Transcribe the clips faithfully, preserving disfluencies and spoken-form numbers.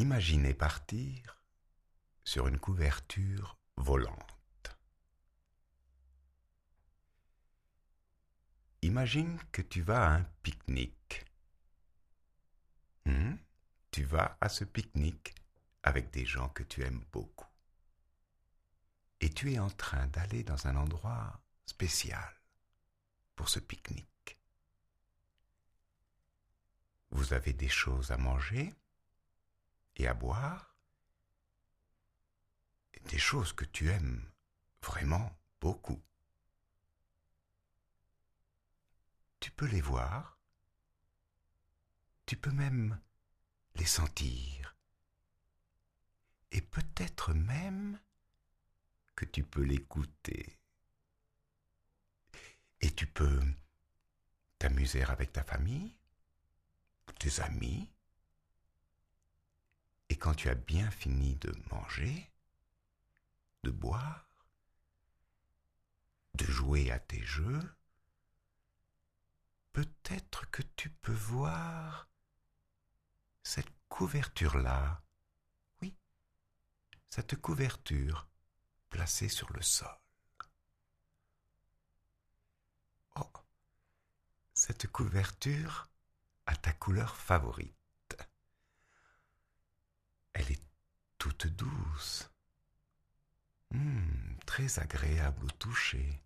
Imaginez partir sur une couverture volante. Imagine que tu vas à un pique-nique. Hmm? Tu vas à ce pique-nique avec des gens que tu aimes beaucoup. Et tu es en train d'aller dans un endroit spécial pour ce pique-nique. Vous avez des choses à manger et à boire, et des choses que tu aimes vraiment beaucoup. Tu peux les voir, tu peux même les sentir, et peut-être même que tu peux les goûter. Et tu peux t'amuser avec ta famille, tes amis, et quand tu as bien fini de manger, de boire, de jouer à tes jeux, peut-être que tu peux voir cette couverture-là. Oui, cette couverture placée sur le sol. Oh, cette couverture a ta couleur favorite. Elle est toute douce, mmh, très agréable au toucher.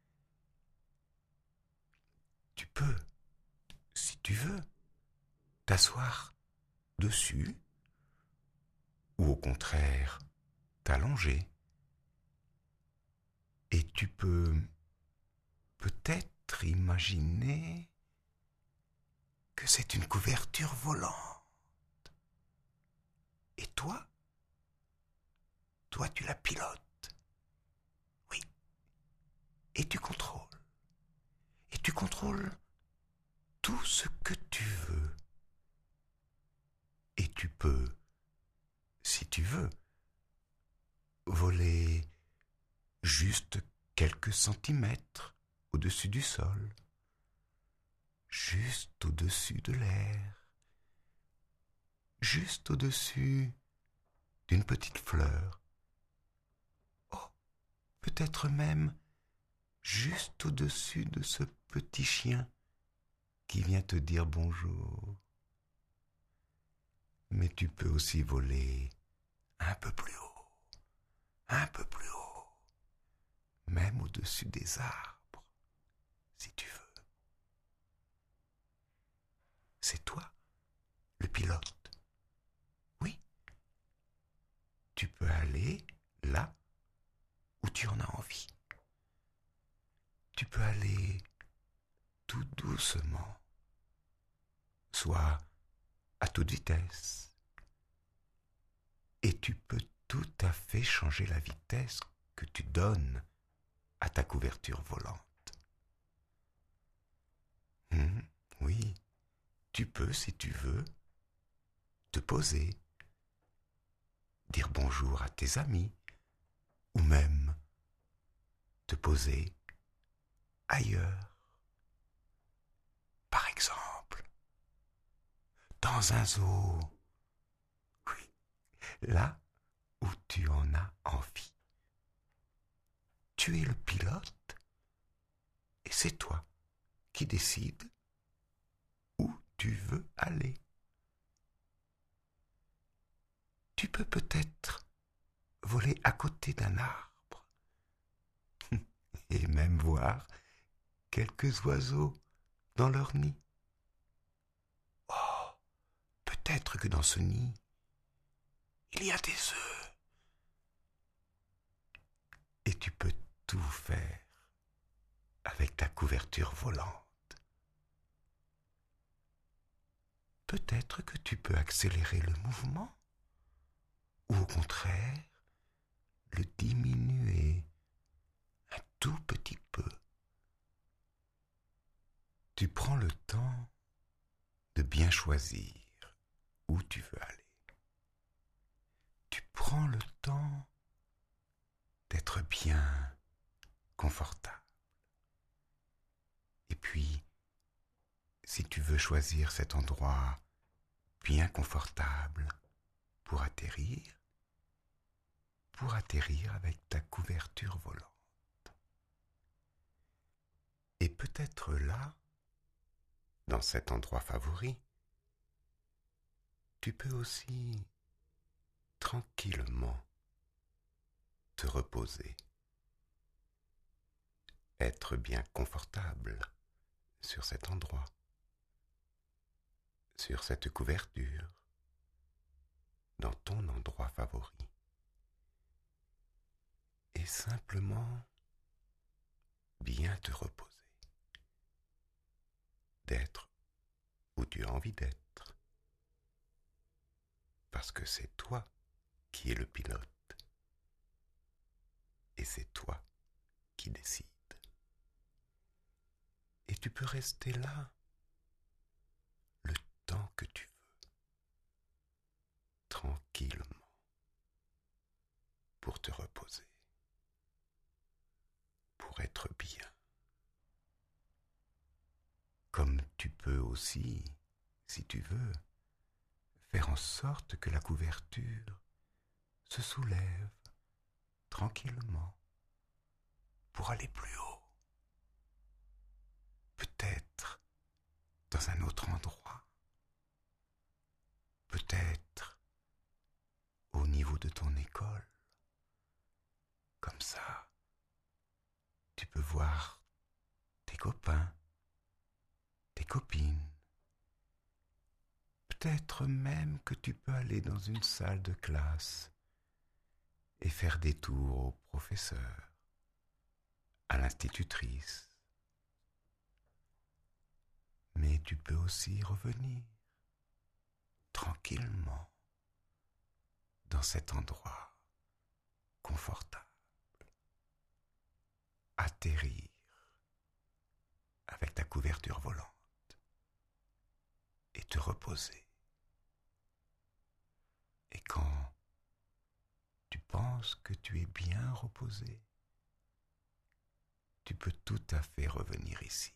Tu peux, si tu veux, t'asseoir dessus ou au contraire t'allonger. Et tu peux peut-être imaginer que c'est une couverture volante. Et toi, toi tu la pilotes. Oui. Et tu contrôles. Et tu contrôles tout ce que tu veux. Et tu peux, si tu veux, voler juste quelques centimètres au-dessus du sol, juste au-dessus de l'air, juste au-dessus d'une petite fleur. Oh, peut-être même juste au-dessus de ce petit chien qui vient te dire bonjour. Mais tu peux aussi voler un peu plus haut, un peu plus haut, même au-dessus des arbres, si tu veux. C'est toi, le pilote. Oui, tu peux aller là où tu en as envie. Tu peux aller tout doucement, soit à toute vitesse. Et tu peux tout à fait changer la vitesse que tu donnes à ta couverture volante. Hum, oui, tu peux, si tu veux, te poser, dire bonjour à tes amis, ou même te poser ailleurs. Par exemple, dans un zoo. Oui, là où tu en as envie. Tu es le pilote et c'est toi qui décides où tu veux aller. Tu peux peut-être voler à côté d'un arbre et même voir quelques oiseaux dans leur nid. Oh, peut-être que dans ce nid, il y a des œufs. Et tu peux tout faire avec ta couverture volante. Peut-être que tu peux accélérer le mouvement ou au contraire le diminuer un tout petit peu. Tu prends le temps de bien choisir où tu veux aller. Tu prends le temps d'être bien confortable. Et puis, si tu veux choisir cet endroit bien confortable pour atterrir, pour atterrir avec ta couverture volante. Et peut-être là, dans cet endroit favori, tu peux aussi tranquillement te reposer, être bien confortable sur cet endroit, sur cette couverture, dans ton endroit favori. Et simplement bien te reposer, d'être où tu as envie d'être, parce que c'est toi qui es le pilote, et c'est toi qui décides. Et tu peux rester là le temps que tu veux, tranquillement, pour te reposer, pour être bien. Comme tu peux aussi, si tu veux, faire en sorte que la couverture se soulève tranquillement pour aller plus haut. Peut-être dans un autre endroit. Peut-être au niveau de ton école. Comme ça, tu peux voir tes copains, tes copines. Peut-être même que tu peux aller dans une salle de classe et faire des tours au professeur, à l'institutrice. Mais tu peux aussi revenir tranquillement dans cet endroit confortable, atterrir avec ta couverture volante et te reposer. Et quand tu penses que tu es bien reposé, tu peux tout à fait revenir ici.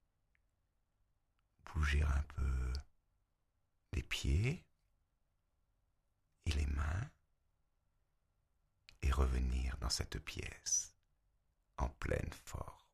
Bouger un peu les pieds et les mains et revenir dans cette pièce en pleine forme.